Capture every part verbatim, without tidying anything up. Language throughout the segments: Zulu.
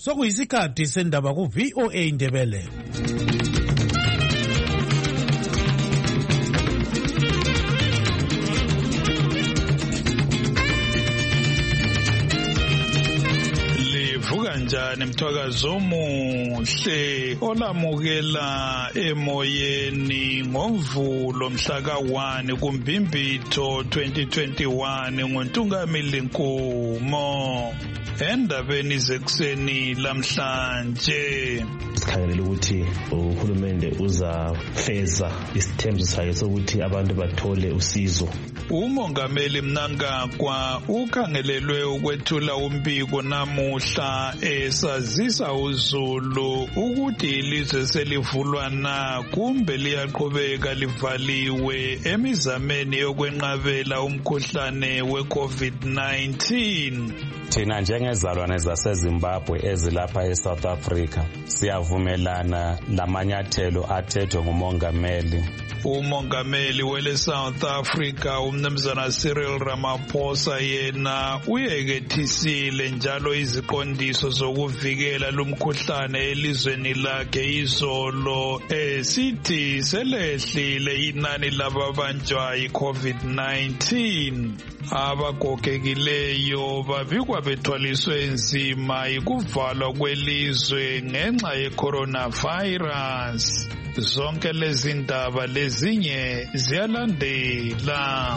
Sokuyisikhathi sendaba ku V O A Ndebele. Kanjani mthwakazo omuhle olamukela emoyeni ngoMvulo mhla ka one kuMbimbitho twenty twenty-one ngoNtungamili Nkumo. Endabeni zekuseni lamhlanje sikhangelela ukuthi uhulumende uzafeza isithembiso sakhe sokuthi abantu bathole usizo. Umongameli Mnangagwa ukhangelelwe ukwethula umbiko namuhla esazisa uZulu ukuthi ilizwe selivulwa na kumbe liyaqhubeka livaliwe emizameni yokwenqabela umkhuhlane we-COVID nineteen. Thina njengezalwane zaseZimbabwe ezilapha eSouth Africa siyavumelana lamanyathelo athethwe ngumongameli. Umongameli wele South Africa umnumzana Cyril Ramaphosa yena uyekethisile njalo iziqondiso zokuvikela lumkhuhlane elizweni lakhe izolo esithi selehlile inani lababanjwa yi-COVID nineteen. Abagogekileyo babikwa bethwaliswe nzima ikuvalwa kwelizwe ngenxa ye-coronavirus. Zonke lezi ndaba lezinye ziyalandela.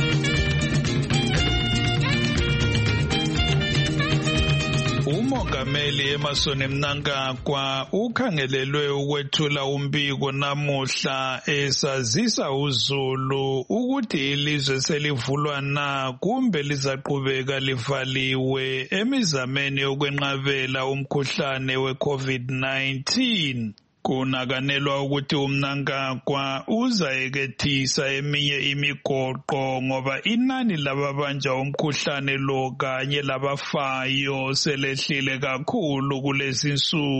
Umongameli Emmerson Mnangagwa ukhangelelwe ukwethula umbiko namuhla esazisa uZulu ukuthi ilizwe selivulwa na kumbe lizaqhubeka livaliwe emizameni yokwenqabela umkhuhlane we-COVID nineteen. Kunakanelwa ukuthi uMnangagwa uzayekethisa eminye imigoqo ngoba inani lababanjwa umkhuhlane lo kanye labafayo selehlile kakhulu kulezi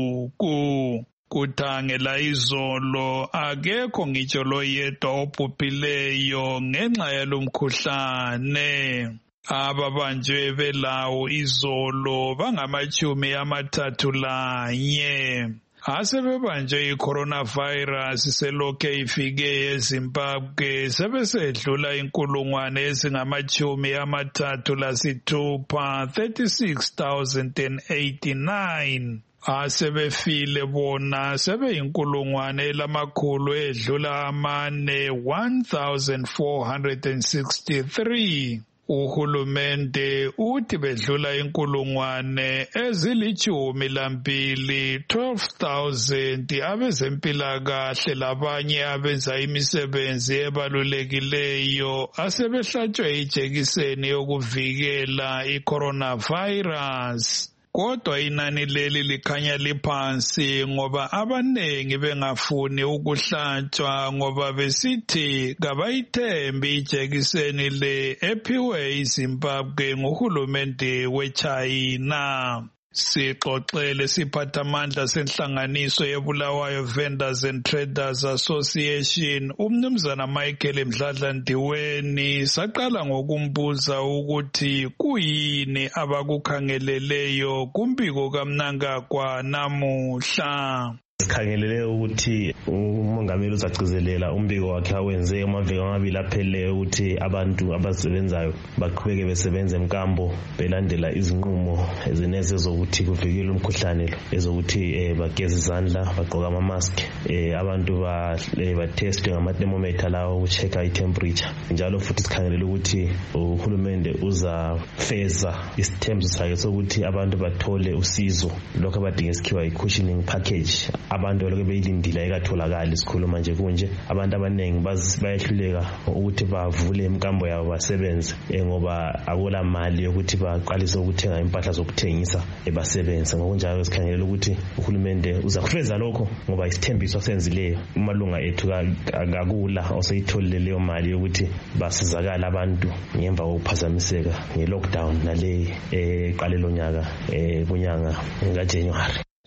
nsuku. Kuthangela izolo akekho ngitsho loyedwa obhubhileyo ngenxa yalomkhuhlane. Ababanjwe belawo izolo bangamachumi amathathu lanye. Asebebanjwe i-coronavirus selokhe ifike eZimbabwe sebesedlula inkulungwane ezingamachumi amathathu lasithupha thirty-six thousand eighty-nine. Asebefile bona sebeyinkulungwane lamakhulu edlula amane one thousand four hundred sixty-three. Uhulumende uthi bedlula inkulungwane ezilichumi lambili twelve thousand abezempilakahle labanye abenza imisebenzi ebalulekileyo asebehlatshwe ijekiseni yokuvikela i-coronavirus. Kodwa inani leli likhanya liphansi ngoba abanengi bengafuni ukuhlatshwa ngoba besithi kabayithembi ijekiseni le ephiwe iZimbabwe nguhulumende weChina. Sixoxele siphathamandla senhlanganiso yeBulawayo Vendors and Traders Association umnumzana Michael Mdladla Ndiweni saqala ngokumbuza ukuthi kuyini abakukhangeleleyo kumbiko kaMnangagwa namuhla. Sikhangelele ukuthi umongameli uzagcizelela umbiko wakhe awenze amaviki amabili apheleyo ukuthi abantu abasebenzayo baqhubeke besebenze emkambo belandela izinqumo ezineze zokuthi kuvikele umkhuhlane lo ezokuthi eh, bageze izandla bagqoka ama mask eh, abantu ba eh, bateste ngama thermometer lawo ukuchecka i-temperature. Njalo futhi sikhangelele ukuthi uhulumende uzafeza isithembiso sakhe sokuthi abantu bathole usizo lokho abadinga isikhiwa i-cushioning package. Abantu lokho beyilindile ayikatholakali isikhuluma nje kunje abantu abanengi bayehluleka ukuthi bavule imkambo yabo basebenze ngoba akula mali yokuthi baqalise ukuthenga impahla zokuthengisa ebasebenze. Ngokunjalo sikhangelela ukuthi uhulumende uzakufeza lokho ngoba isithembiso senzileyo umalunga ethu akakula oseyitholile leyo mali yokuthi basizakala abantu ngemva kokuphazamiseka nge-lockdown nale eqalelo nyaka kunyanga kaJanuary.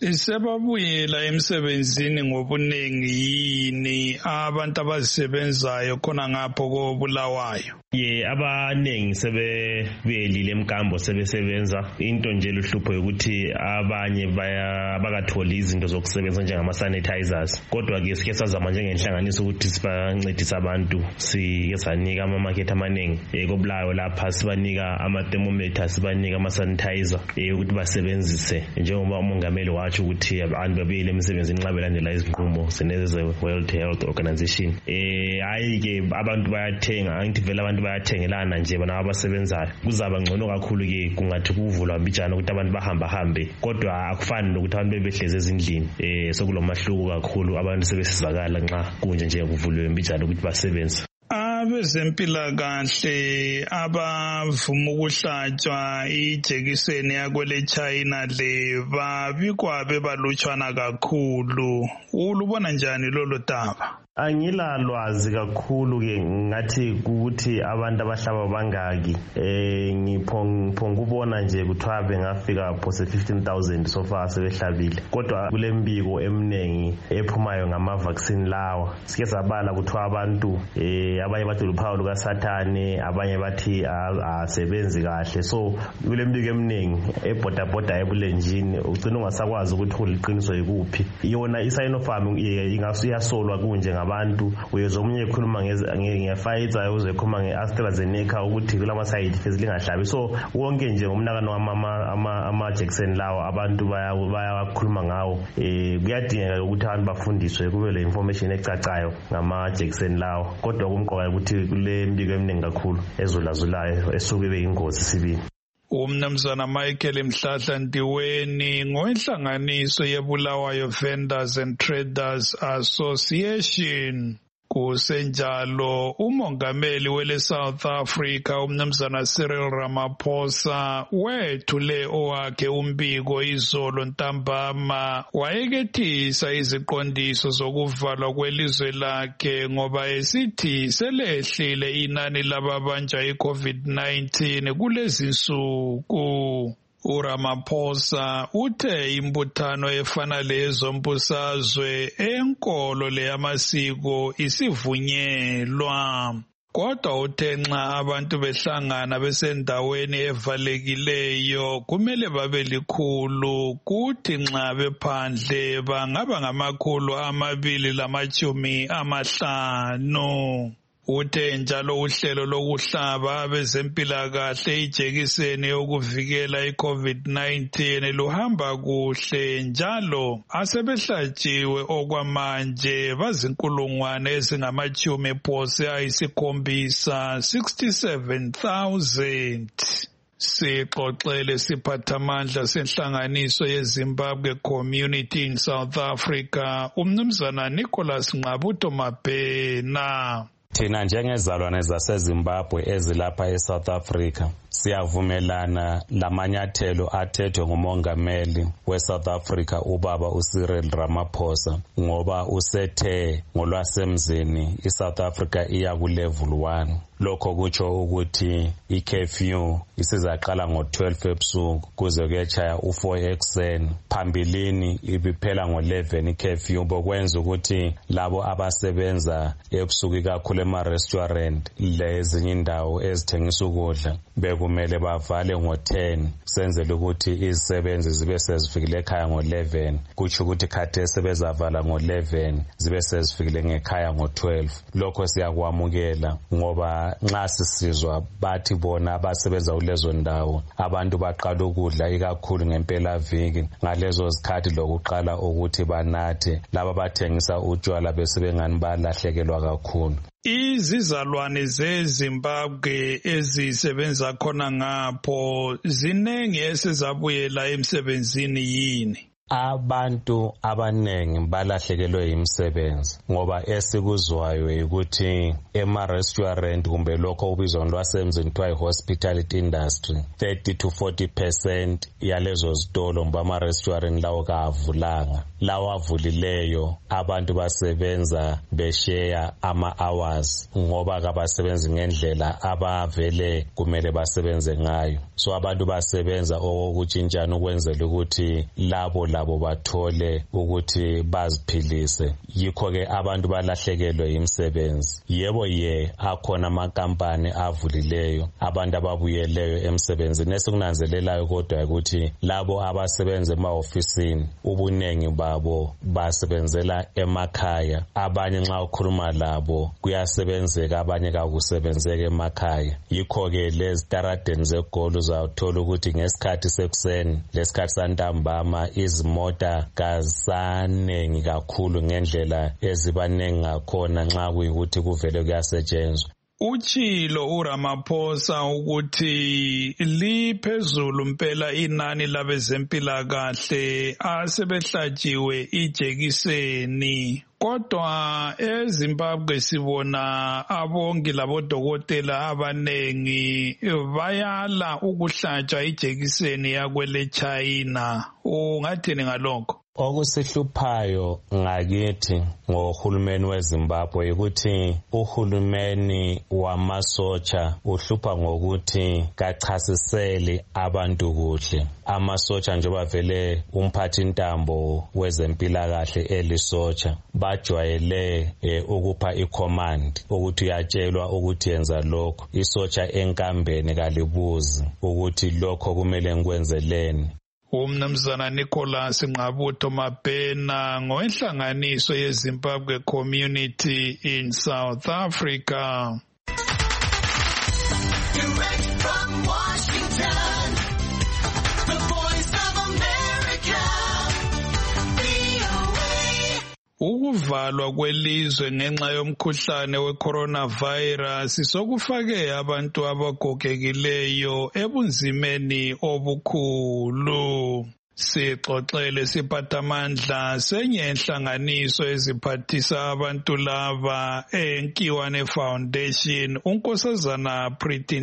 Isebabuyela emsebenzini ngobuningi yini abantu abazisebenzayo khona ngapho koBulawayo? Ye abanengi sebebuyelile emkambo sebesebenza. Into nje luhlupho ukuthi abanye baya bakatholi izinto zokusebenza njengama sanitizers. Kodwa ke sike sazama njengenhlanganiso ukuthi sibancedise abantu, sike sanika ama market amaningi koBulawayo lapha, sibanika ama thermometers, sibanika ama sanitizer ukuthi basebenzise njengoba umongameli wathi ukuthi abantu babuyele emsebenzini nxa belandela izinqumo zeneze World Health Organization. Eh hayi ke abantu bayathenga, angithi vele abantu bayathengelana nje bana abasebenzayo. Kuzaba ngcono kakhulu ke kungathi kuvulwa mbijana ukuthi abantu bahamba hambe, kodwa akufani nokuthi abantu bebehleze ezindlini. Eh sokulomahluko kakhulu, abantu sebesizakala nxa kunje nje kuvulwe mbijana ukuthi basebenze. Abezempilakahle abavuma ukuhlatshwa ijekiseni yakwele China le babikwa bebalutshwana kakhulu. Ulubona njani lolo daba? Angila lwazi kakhulu ke ngathi ukuthi abantu abahlaba bangaki. Eh ngiphonga ubona nje kuthiwa bengafika phose fifteen thousand so far sebehlabile. Kodwa kule mbiko eminengi ephumayo ngama vaccine lawa. Sike sabala kuthiwa abantu eh abanye bathi luphawu luka Sathane, abanye bathi asebenzi kahle. So kule mbiko eminengi ebhoda bhoda ebulenjini ugcina ungasakwazi ukuthi uliqiniso yikuphi. Yona iSinopharm ingasuyasolwa kunje abantu. Uyezomunye ekhuluma nge-Pfizer, uzekhuluma nge-AstraZeneca ukuthi kulama side effects lingahlabi. So wonke nje umnakano ama ama Jackson lawo abantu bayakhuluma ngawo. Eh kuyadingeka ukuthi abantu bafundiswe kube le information ecacayo ngama Jackson lawo. Kodwa kumqoka ukuthi kule mbiko eminingi kakhulu ezolazulayo esuke beyingozi sibili. Umnumzana Michael Mhlahla Ndiweni ngoenhlanganiso yeBulawayo Vendors and Traders Association. Kusenjalo umongameli wele South Africa umnumzana Cyril Ramaphosa wethule owakhe umbiko izolo ntambama wayekethisa iziqondiso zokuvalwa kwelizwe lakhe ngoba esithi selehlile inani lababanjwa iCovid nineteen kulezinsuku. uRamaphosa uthe imbuthano efana lezo mbusazwe enkolo leyamasiko isivunyelwa. Kodwa uthe nxa abantu behlangana besendaweni evalekileyo kumele babe likhulu, kuthi nxa bephandle bangaba ngamakhulu amabili lamatshumi amahlanu. Uthe njalo uhlelo lokuhlaba abezempilakahle ijekiseni yokuvikela iCovid nineteen luhamba kuhle njalo asebehlatshiwe okwamanje bazinkulungwane ezingamachumi phose ayisikhombisa sixty-seven thousand. Sixoxele siphathamandla senhlanganiso yeZimbabwe Community in South Africa umnumzana Nicholas Nqabuto Mabhena. Thina njengezalwane zaseZimbabwe ezilapha eSouth Africa siyavumelana lamanyathelo athethwe ngumongameli weSouth Africa ubaba uCyril Ramaphosa ngoba usethe ngolwasemzini iSouth Africa iya ku level one. Lokho kutsho ukuthi i-curfew isizaqala ngo-twelve ebusuku kuze kuyechaya u-four ekuseni. Phambilini ibiphela ngo-eleven i-curfew, bokwenza ukuthi labo abasebenza ebusuku kakhulu ema-restaurant lezinye indawo ezithengisa ukudla bekumele bavale ngo-ten senzele ukuthi izisebenzi zibe sezifikile ekhaya ngo-eleven. Kutsho ukuthi khathesi bezavala ngo-eleven zibe sezifikile ngekhaya ngo-twelve. Lokho siyakwamukela ngoba nxa sisizwa bathi bona abasebenza kulezo ndawo abantu baqala ukudla ikakhulu ngempela viki ngalezo zikhathi lokuqala ukuthi banathe, laba bathengisa utshwala besebengani balahlekelwa kakhulu. Izizalwane zeZimbabwe ezisebenza khona ngapho zinenge esezabuyela emsebenzini yini? Abantu abanengi balahlekelwe imisebenzi ngoba esikuzwayo ukuthi ema-restaurant kumbe lokho ubizwa lwasemzini kuthiwa i-hospitality industry thirty to forty percent yalezo zitolo mba ama-restaurant lawo kavulanga. Lawo avulileyo abantu basebenza besheya ama-hours ngoba kabasebenzi ngendlela abavele kumele basebenze ngayo. So abantu basebenza okutshintshana ukwenzela ukuthi labo la labo bathole ukuthi baziphilise. Yikho ke abantu balahlekelwe imisebenzi. Yebo ye akhona amakampani avulileyo, abantu ababuyeleyo emsebenzini. Esikunanzelelayo kodwa ukuthi labo abasebenza ema-ofisini ubunengi babo basebenzela emakhaya. Abanye nxa ukhuluma labo kuyasebenzeka, abanye kakusebenzeka emakhaya. Yikho ke lezi taradeni zegoli uzathola ukuthi ngesikhathi sekuseni lesikhathi santambama izimota kazanengi kakhulu ngendlela ezibaningi ngakhona nxa kuyikuthi kuvele kuyasetshenzwa. Uchilo uRamaphosa ukuthi liphezulu impela inani labezempilakahle asebehlatshiwe ijekiseni. Kodwa eZimbabwe sibona abongi labodokotela abanengi bayala ukuhlatshwa ijekiseni yakwele China. Ungathini ngalokho? Okusihluphayo ngakithi ngohulumeni weZimbabwe ukuthi uhulumeni wamasotsha uhlupha ngokuthi kachasiseli abantu kuhle. Amasotsha njengoba vele umphathi intambo wezempilakahle elisotsha bajwayele eh, ukupha icommand ukuthi uyatshelwa ukuthi yenza lokho. Isotsha enkambeni kalibuzi ukuthi lokho kumele ngikwenzeleni. Umnumzana Nicholas Ngqabutho Mabhena ngoenhlanganiso yeZimbabwe Community in South Africa. Direct from Washington, the voice of America, V O A. Ukuvalwa kwelizwe ngenxa yomkhuhlane we-coronavirus sokufake abantu abagogekileyo ebunzimeni obukhulu. Sixoxele siphathamandla senye inhlanganiso eziphathisa abantu laba eNkiwane Foundation, uNkosazana Pretty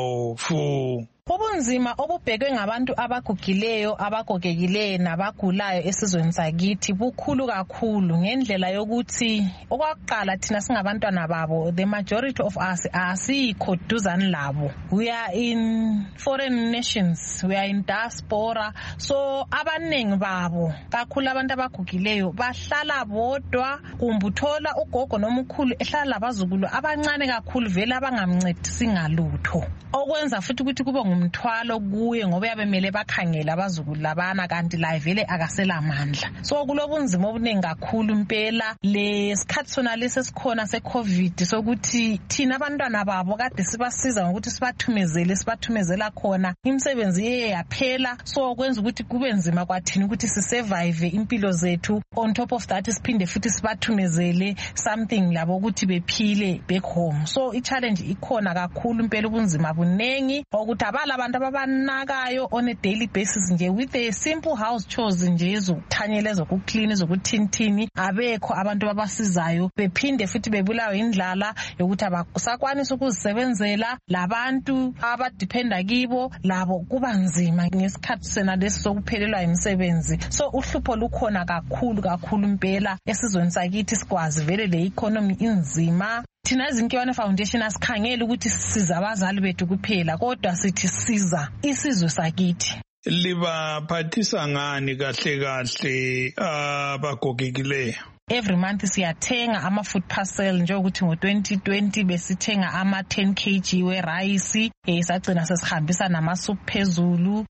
Ndlovu. Ubunzima obubhekwe ngabantu abagugileyo, abagogekile nabagulayo esizweni sakithi bukhulu kakhulu ngendlela yokuthi okwakuqala thina singabantwana babo, the majority of us asikho duzane labo. We are in foreign nations, we are in diaspora, so abanengi babo kakhulu abantu abagugileyo bahlala bodwa, kumbe uthola ugogo nomkhulu ehlala labazukulu abancane kakhulu vele abangamncedisi ngalutho, okwenza futhi ukuthi kube umthwalo kuye ngoba yabemele bakhangela abazukulu labana kanti la vele akasela amandla. So kulobunzima obuningi kakhulu impela lesikhathi sona lesesikhona seCovid sokuthi thina abantwana babo kade sibasiza ngokuthi sibathumezele sibathumezela khona imisebenzi iye yaphela, so kwenza ukuthi kube nzima kwathina ukuthi sisurvive impilo zethu. On top of that siphinde futhi sibathumezele something labo ukuthi bephile back home. So i challenge ikhona kakhulu impela, ubunzima bunengi ukuthi abantu ababanakayo on a daily basis nje with a simple house chores nje ezokuthanyela ezokuclean ezokuthintini abekho abantu abasizayo, bephinde futhi bebulawa indlala yokuthi abasakwanisa ukuzisebenzela labantu abadependa kibo labo kuba nzima ngesikhathi sena lesi sokuphelelwa imisebenzi. So uhlupho lukhona kakhulu kakhulu impela esizweni sakithi, sikwazi vele le economy inzima. Thina izinkiwane Foundation asikhangeli ukuthi sisiza abazali bethu kuphela, kodwa sithi siza isizwe sakithi. Libaphathisa ngani kahle kahle abagogekileyo? Every month siyathenga ama food parcel njengokuthi ngo twenty twenty besithenga ama ten kilograms we rice, eh sagcina sesihambisa nama soup phezulu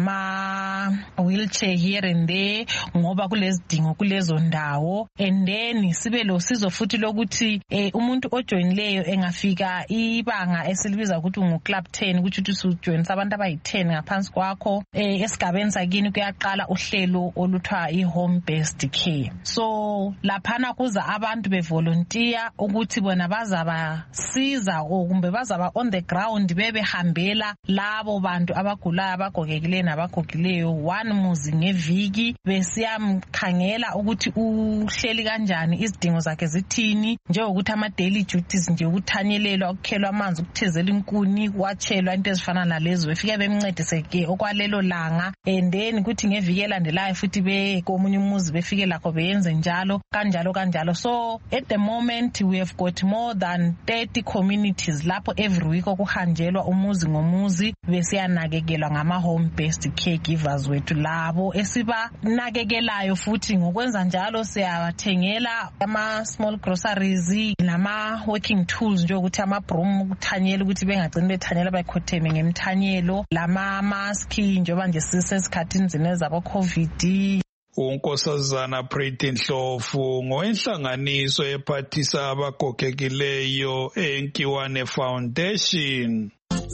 nama wheelchair here and there ngoba kulezidingo kulezo ndawo. And then sibe lo sizo futhi lokuthi eh umuntu ojoinileyo engafika ibanga esilibiza ukuthi ungu club ten ukuthi uthi ujoin abantu abayi ten ngaphansi kwakho, eh esigabeni sakini kuyaqala uhlelo oluthwa i home based care. So laphana kuza abantu bevolunteer ukuthi bona bazabasiza kumbe bazaba on the ground bebehambela labo bantu abagulayo abagogekileyo nabagogileyo one muzi ngeviki, besiyamkhangela ukuthi uhleli kanjani, izidingo zakhe zithini, njengokuthi ama daily duties nje ukuthanyelelwa, ukukhelwa amanzi, ukuthezela inkuni, kwatshelwa into ezifana nalezo, befike bemncedise ke okwalelo langa. And then kuthi ngeviki elandelayo futhi be komunye umuzi befike lakho beyenze njalo. kanjalo kanjalo. So at the moment we have got more than thirty communities lapho every week okuhanjelwa umuzi ngomuzi besiyanakekelwa ngama home based caregivers wethu labo esiba nakekelayo, futhi ngokwenza njalo siyabathengela ama small groceries nama working tools nje ukuthi ama broom ukuthanyela ukuthi bengagcini bethanyela bayikhotheme ngemthanyelo, lama mask njengoba nje sisesikhathini zine zabo COVID. uNkosazana Pretty Ndlovu ngowenhlanganiso ephathisa abagogekileyo eNkiwane Foundation.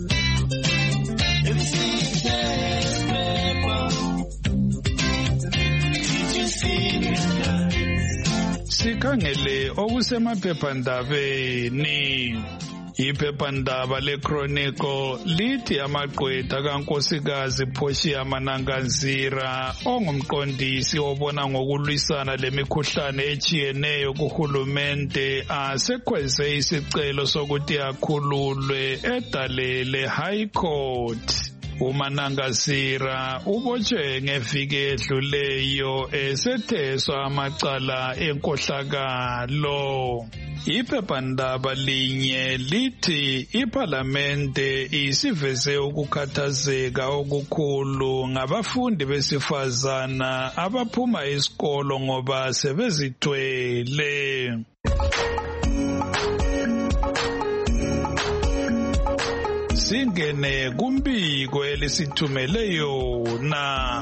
Sikhangele okusemaphephandabeni. Iphephandaba leChronicle lithi amagqwetha kaNkosikazi Portia Mananganzira ongumqondisi obona ngokulwisana lemikhuhlane echiyeneyo kuhulumente asekweze isicelo sokuthi akhululwe edalele High Court. uMananganzira ubotshwe ngeviki edluleyo esetheswa amacala enkohlakalo. Iphephandaba linye lithi iParlamente isiveze ukukhathazeka okukhulu ngabafundi besifazana abaphuma esikolo ngoba sebezithwele. Singene kumbiko elisithumele yona.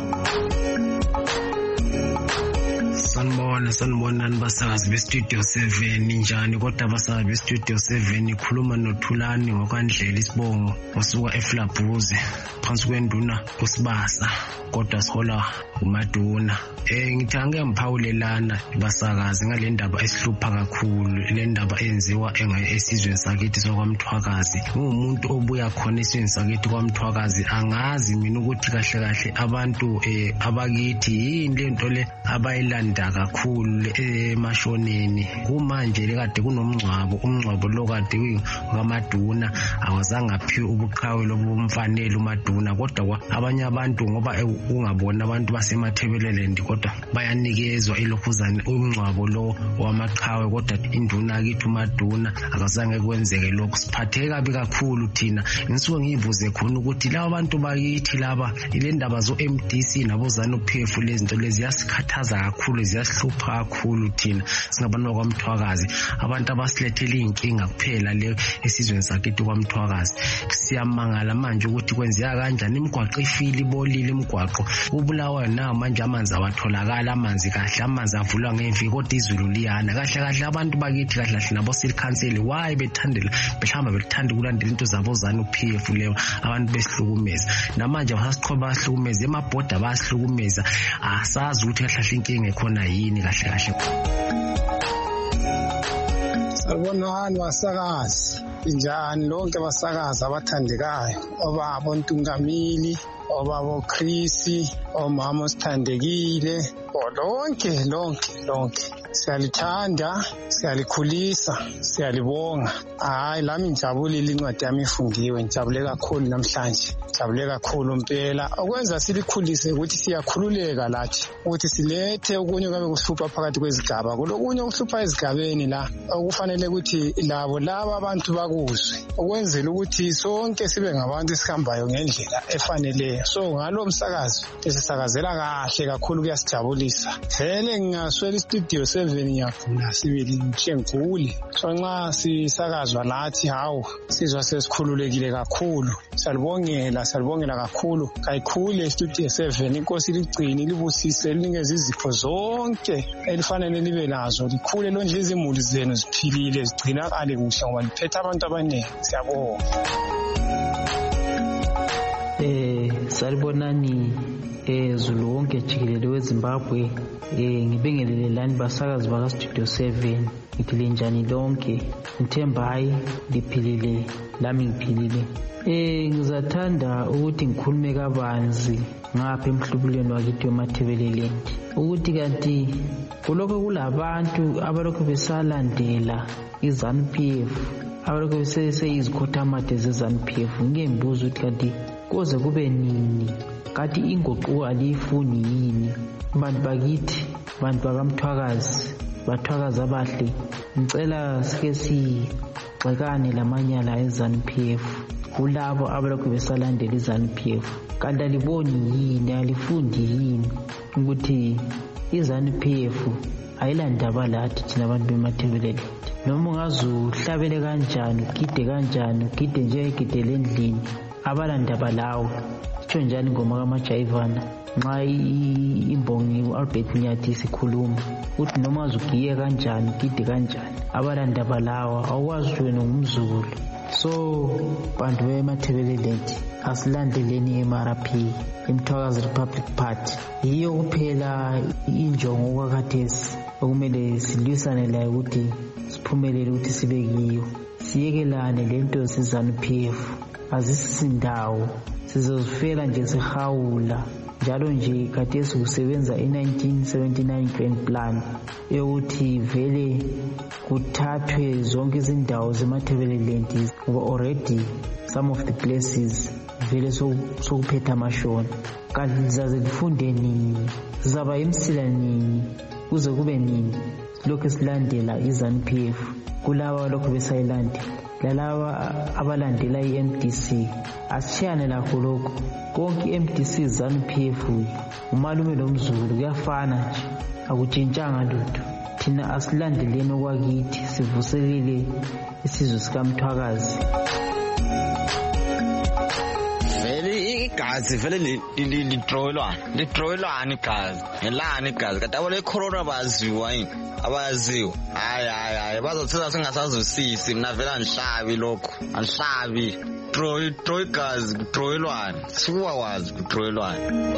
Sanibona sanibonani basakazi bestudio seven njani, kodwa basakazi bestudio seven ikhuluma noThulani ngokwandlela isibongo osuka eFlabhuze phansi kwenduna kusibasa kodwa sihola uMaduna. Eh ngithanga ngiphawulelana basakazi ngale ndaba esihlupha kakhulu, le ndaba enziwa esizweni sakithi sokwamthwakazi. Ngumuntu obuya khona esizweni sakithi kwaMthwakazi, angazi mina ukuthi kahle kahle abantu eh abakithi yini lento le abayilanda kakhulu emashoneni. Kumanje lekade kunomngcwabo, umngcwabo lo kade kwaMaduna awazange aphiwe ubuqhawe lobumfanele uMaduna, kodwa abanye abantu ngoba ungabona abantu basemathebeleleni kodwa bayanikezwa ilokhuzana umngcwabo lo wamaqhawe, kodwa induna kithi uMaduna akazange kwenzeke lokho. Siphatheke kabi kakhulu thina. Ngisuke ngiyibuze khona ukuthi laba bantu bakithi laba ile ndaba zo M D C nabo ZANU-P F lezinto lezi yasikhathaza kakhulu, ziyasihlupha kakhulu thina singabantu kwaMthwakazi, abantu abasilethela inkinga kuphela le esizweni sakithi kwaMthwakazi. Siyamangala manje ukuthi kwenzeka kanjani, imigwaqo ifile ibolile, imigwaqo ubulawa na manje amanzi awatholakala, amanzi kahle amanzi avulwa ngemvi kodwa izulu liyana kahle kahle. Abantu bakithi kahle kahle nabo city council why bethandela behamba bethanda ukulandela into zabo ZANU-P F leyo, abantu besihlukumeza namanje basasiqhoba basihlukumeza, emabhoda basihlukumeza, asazi ukuthi kahle kahle inkinga ekhona yini kahle kahle. Sabonani basakazi, njani lonke basakazi abathandekayo, obaba Ntungamili, obaba Chris, omama Sithandekile, lonke lonke lonke siyalithanda, siyalikhulisa, siyalibonga. Hayi lami ngijabulile, incwadi yami ifundiwe, ngijabule kakhulu namhlanje, ngijabule kakhulu impela. Okwenza silikhulise ukuthi siyakhululeka lathi ukuthi silethe okunye kabe kuhlupha phakathi kwezigaba, kulokunye okuhlupha ezigabeni la okufanele ukuthi labo laba abantu bakuzwe, okwenzela ukuthi sonke sibe ngabantu esihambayo ngendlela efaneleyo. So ngalo msakazo esisakazela kahle kakhulu, kuyasijabulisa. Vele ngingaswela istudio seven ngiyafuna sibili ngishengule. So nxa sisakazwa lathi hawo sizwa sesikhululekile kakhulu. Salibongela salibongela kakhulu. Kayikhule istudio seven, inkosi ligcini libusise linikeze izipho zonke elifanele libe nazo, likhule lonje izimuli zenu ziphilile zigcinakale kuhle ngoba liphethe abantu abaningi. Siyabonga. Eh salibonani eh Zulu wonke jikelele weZimbabwe, eh ngibingelelelani basakazi baka Studio seven, ngiphile njani lonke, ngithemba hayi liphilile lami ngiphilile. Eh ngizathanda ukuthi ngikhulume kabanzi ngapha emhlubulweni wakithi weMathebeleleni ukuthi kanti kuloko kulabantu abalokho besalandela iZANU-P F, abalokho beseyizikhotamade zeZANU-P F. Ngike ngibuza ukuthi kanti koze kube nini, kanti inguquko alifuni yini? Bantu bakithi, bantu bakaMthwakazi, bathwakaza abahle ngicela sike sigxekane lamanyala e-ZANU-P F kulabo abalokhu besalandela i-ZANU-P F kanti aliboni yini alifundi yini ukuthi i-ZANU-P F ayilandaba lathi thina abantu bemathebelele noma ungazuhlabele kanjani ugide kanjani ugide njengegidele endlini abalandaba lawo sitsho njani ingoma kaMajayivana nxa imbongi u-Albert Nyathi isikhuluma uthi noma uzugiye kanjani ugide kanjani abalandaba lawo awukwazi wena ngumzukulu so bantu bemathebelele asilandeleni i-M R P iMthwakazi Republic Party yiyo kuphela injongo okwakhathesi okumele silwisane layo ukuthi siphumelele ukuthi sibe kiyo siyekelane lento ze-ZANU-P F azisisindawo sizozifela nje sihawula njalo nje khathesi kusebenza i-nineteen seventy-nine Grand Plan yokuthi vele kuthathwe zonke izindawo zemathebeleland ngoba already some of the places vele sokuphetha amashona kanti lizaze lifunde nini sizaba imsila nini kuze kube nini lokhu silandela i-ZANU-P F kulaba lokhu besayilandela lalaba abalandela i-M D C asishiyane lakho lokho konke i-M D C ZANU-P F umalume nomzukulu kuyafana nje akutshintshanga lutho thina asilandeleni okwakithi sivuselele isizwe sikaMthwakazi igazi vele lidrowelwana lidrowelwana igazi ngelani igazi kanti abo le corona baziwa yini abaziwa hayi hayi hayi bazothetha singasazwisisi mina vele andihlabi lokho andihlabi draw draw igazi kudrowelwana sikwazi kudrowelwana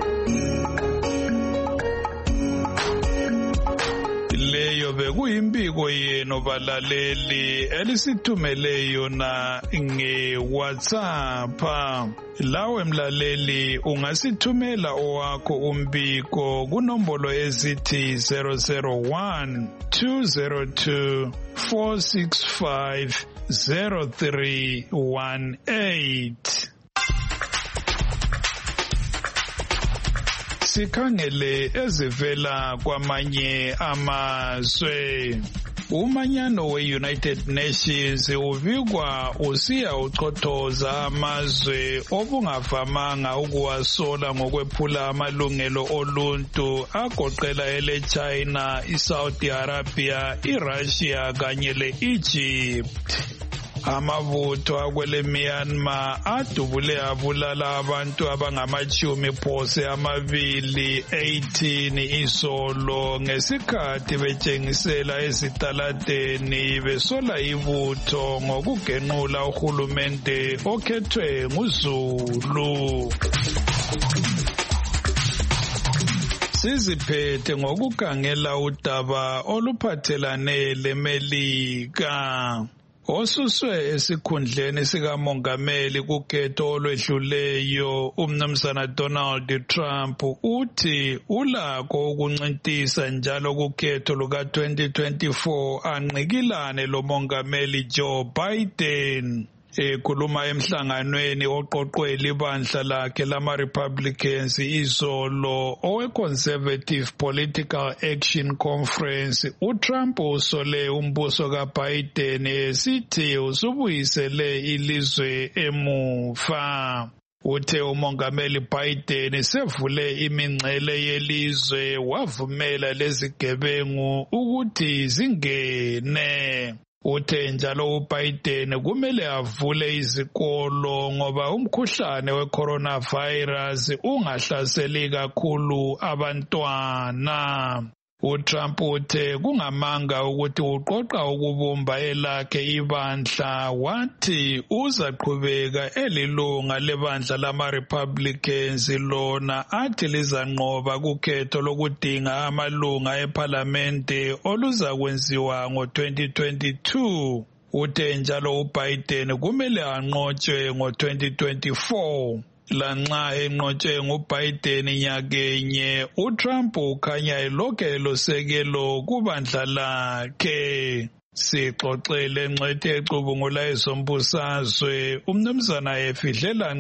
leyo bekuyimpiko yenu balaleli elisithumele yona nge-WhatsApp. Lawe mlaleli ungasithumela owakho umbiko kunombolo ezithi zero zero one two zero two four six five zero three one eight. Sikhangele ezivela kwamanye amazwe. Umanyano we-United Nations ubikwa usiya uchothoza amazwe obungavamanga ukuwasola ngokwephula amalungelo oluntu agoqela ele China, iSaudi Arabia, iRussia kanye le-Egypt. Amabutho akwele Myanmar adubule abulala abantu abangamachumi phose amabili eighteen izolo ngesikhathi betshengisela ezitaladeni besola ibutho ngokugenqula uhulumende okhethwe nguZulu. Siziphethe ngokugangela udaba oluphathelane leMelika. Osuswe esikhundleni sikamongameli kukhetho olwedluleyo umnumzana Donald Trump uthi ulakho ukuncintisa njalo kukhetho luka twenty twenty-four anqikilane lo mongameli Joe Biden. Ekhuluma emhlanganweni oqoqwe libandla lakhe lama-Republicans izolo owe-Conservative Political Action Conference, uTrump usole umbuso kaBiden esithi usubuyisele ilizwe emuva. Uthe umongameli Biden sevule imingcele yelizwe wavumela lezigebengu ukuthi zingene. Uthe njalo uBiden kumele avule izikolo ngoba umkhuhlane we-coronavirus ungahlaseli kakhulu abantwana. uTrump uthe kungamanga ukuthi uqoqa ukubumba elakhe ibandla wathi uzaqhubeka elilunga lebandla lama-Republicans lona athi lizanqoba kukhetho lokudinga amalunga eParlamente oluzakwenziwa ngo-twenty twenty-two. Uthe njalo uBiden kumele anqotshwe ngo-twenty twenty-four. Lanxa enqotshwe nguBiden nyakenye, uTrump ukhanya elokhe elosekelo kubandla lakhe. Sixoxele ngcwethe ecubungula ezombusazwe umnumzana Efidlela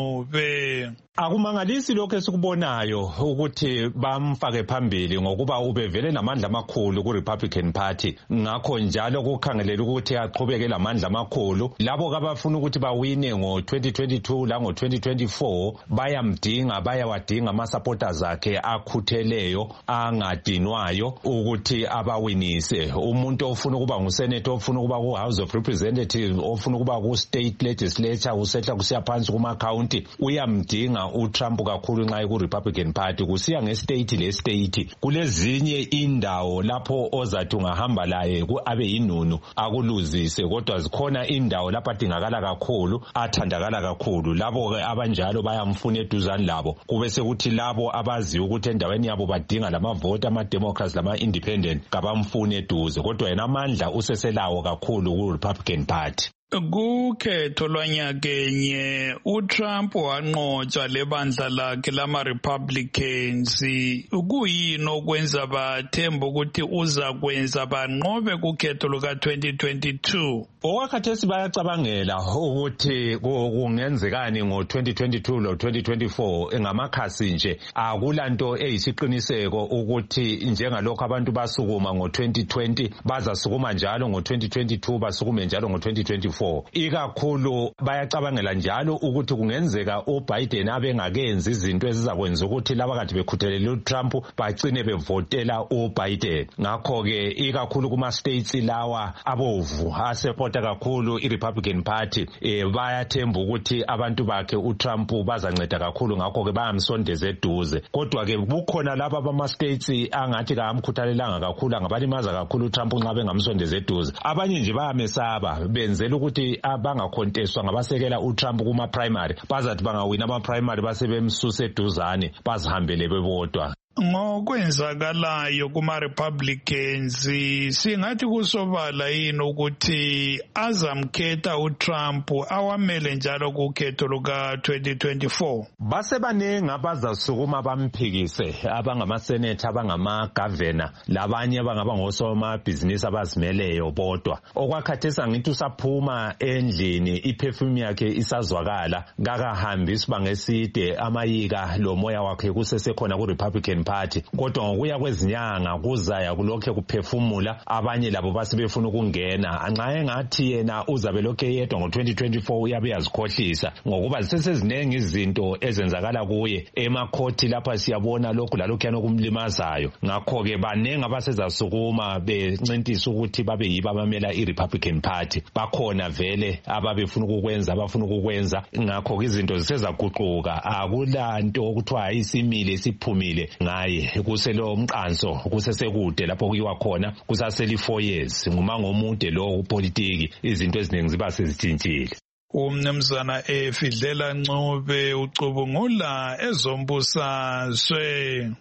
Ncube. Akumangalisi lokho esikubonayo ukuthi bamfake phambili ngokuba ubevele namandla amakhulu ku Republican Party, ngakho njalo kukhangelela ukuthi aqhubeke lamandla amakhulu. Labo abafuna ukuthi bawine ngo twenty twenty-two la ngo twenty twenty-four bayamdinga, bayawadinga ama supporters akhe akhutheleyo angadinwayo ukuthi abawinise. Umuntu ofuna ukuba ngusenator, ofuna ukuba ku House of Representatives, ofuna ukuba ku state legislature, usehla kusiya phansi kuma county, uyamdinga uTrump kakhulu nxa ku Republican Party. Kusiya nge state le state kulezinye indawo lapho ozathi ungahamba laye abe yinunu akuluzise, kodwa zikhona indawo lapho adingakala kakhulu, athandakala kakhulu. Labo ke abanjalo bayamfuna eduzane labo, kube sekuthi labo abazi ukuthi endaweni yabo badinga lamavoti ama Democrats lama Independent kabamfune eduze, kodwa yena amandla useselawo kakhulu ku Republican Party. Kukhetho lwanyakenye uTrump wanqotshwa lebandla lakhe lama Republicans. Kuyini okwenza bathemba ukuthi uza kwenza banqobe kukhetho luka twenty twenty-two? Okwakhathesi bayacabangela ukuthi kungenzekani ngo twenty twenty-two lo twenty twenty-four ngamakhasi nje. Akulanto eyisiqiniseko ukuthi njengalokho abantu basukuma ngo twenty twenty bazasukuma njalo ngo twenty twenty-two, basukume njalo ngo twenty twenty-four. Ikakhulu bayacabangela njalo ukuthi kungenzeka uBiden abengakenzi izinto ezizakwenza ukuthi laba kade bekhuthelele uTrump bagcine bevotela uBiden. Ngakho ke ikakhulu kuma states lawa abovu asepota kakhulu iRepublican Party, eh bayathemba ukuthi abantu bakhe uTrump bazanceda kakhulu, ngakho ke bayamsondeza eduze. Kodwa ke kukhona laba bama states angathi kamkhuthalelanga kakhulu, ngabalimaza kakhulu uTrump nxa bengamsondeza eduze. Abanye nje bayamesaba, benzela ukuthi abangakontestwa ngabasekela uTrump kuma primary, bazathi bangawina ama primary basebemsusa eduzane bazihambele bebodwa. Ngokwenzakalayo kuma Republicans singathi kusobala yini ukuthi azamkhetha uTrump awamele njalo kukhetho luka twenty twenty-four? Basebanengi abazasukuma bamphikise, abangama senator, abangama governor, labanye abangaba ngosoma business abazimeleyo bodwa. Okwakhathesa ngithi usaphuma endlini iperfume yakhe isazwakala, ngakahambi isibanga eside, amayika lo moya wakhe kusesekhona ku Republican Party. Kodwa ngokuya kwezinyanga kuzaya kulokhe kuphefumula, abanye labo basebefuna ukungena. Anxa engathi yena uzabe lokhe yedwa ngo twenty twenty-four uyabe yazikhohlisa, ngokuba zisesezinengi izinto ezenzakala kuye emakhoti lapha siyabona lokhu lalokhu yanokumlimazayo. Ngakho ke banengi abasezasukuma bencintisa ukuthi babe yiba bamela iRepublican Party. Bakhona vele ababefuna ukukwenza, abafuna ukukwenza. Ngakho ke izinto zisezaguquka, akulanto okuthiwa isimile isiphumile ngaye. Kuselo umqanso kusesekude lapho kuyiwa khona, kusaseli four years. Ngumango omude lo upolitiki, izinto eziningi ziba sezitshintshile. Umnumzana Efidlela Ncube ucubungula ezombusazwe.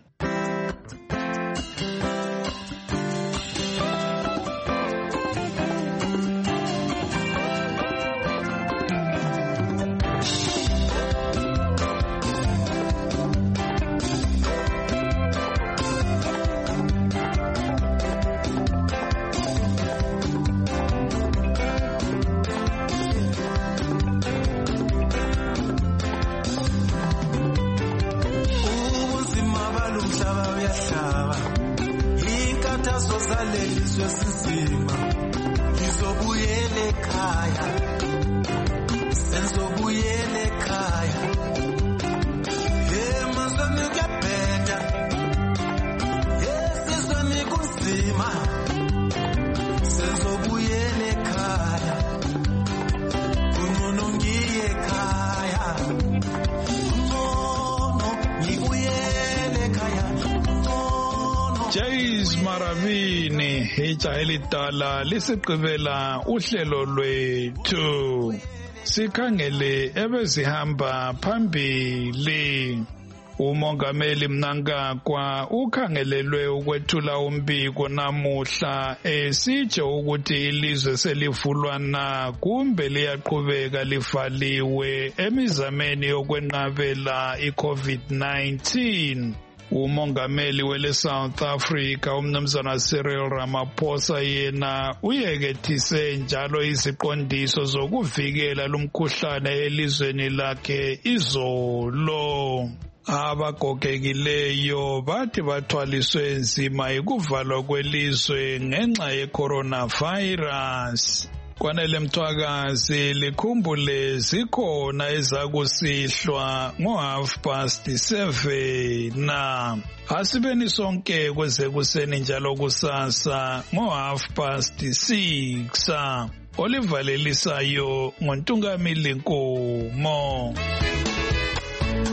Maravini ijayelidala lisigqibela uhlelo lwethu. Sikhangele ebezihamba phambili. Umongameli Mnangagwa ukhangelelwe ukwethula umbiko namuhla esitshe ukuthi ilizwe selivulwa na kumbe liyaqhubeka livaliwe emizameni yokwenqabela iCovid nineteen. Umongameli wele South Africa umnumzana Cyril Ramaphosa yena uyekethise njalo iziqondiso zokuvikela lumkhuhlane elizweni lakhe izolo. Abagogekileyo bathi bathwaliswe nzima ikuvalwa kwelizwe ngenxa ye-coronavirus. Kwanele Mthwakazi likhumbule zikhona ezakusihlwa ngo half past seven na asibeni sonke kweze kuseni njalo kusasa ngo half past six. Olivalelisayo ngoNtungamili Nkomo.